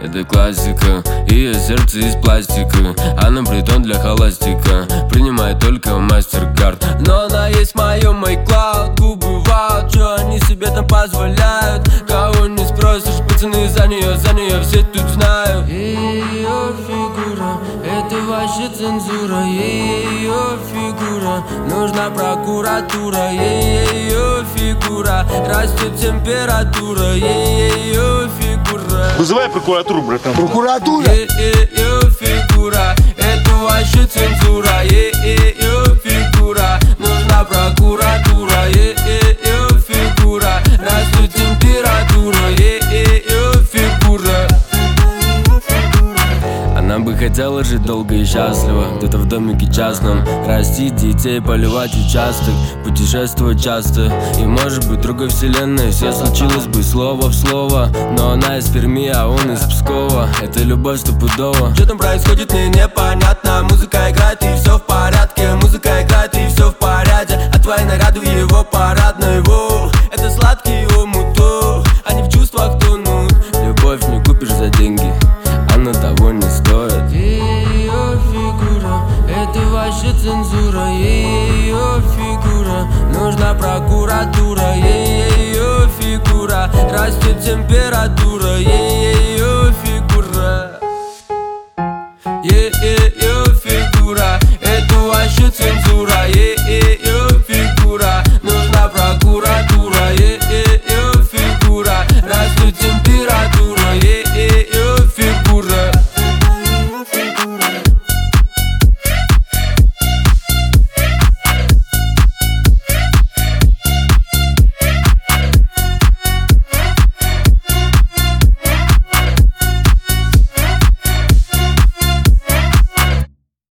Это классика, ее сердце из пластика. Она притон для холостяка, принимает только MasterCard. Но она есть в моем iCloud. Губы вау, чё они себе там позволяют? Кого не спросишь, пацаны за нее все тут знают. Ее фигура, это вообще цензура. Ее фигура, нужна прокуратура. Ее фигура, растет температура. Ее фигура. Вызывай прокуратуру, братан. Прокуратура? Ее фигура, это вообще цензура. Ее фигура, нужна прокуратура. Ее фигура, растет температура. Ее фигура. Она бы хотела жить долго и счастливо, где-то в домике частном, растить детей, поливать участок, путешествовать часто. И может быть в другой вселенной все случилось бы слово в слово. Но она из Перми, а он из Пскова. Это любовь стопудово. Что там происходит, мне непонятно. Музыка играет и все в порядке. Музыка играет и все в порядке. А твои наряды в его парадной. Это сладкий омут, они в чувствах тонут. Любовь не купишь за деньги, она того не стоит. Ее фигура, это вообще цензура. Ее фигура, нужна прокуратура. Ее фигура, растет температура. Ее фигура. Ее фигура, это вообще цензура.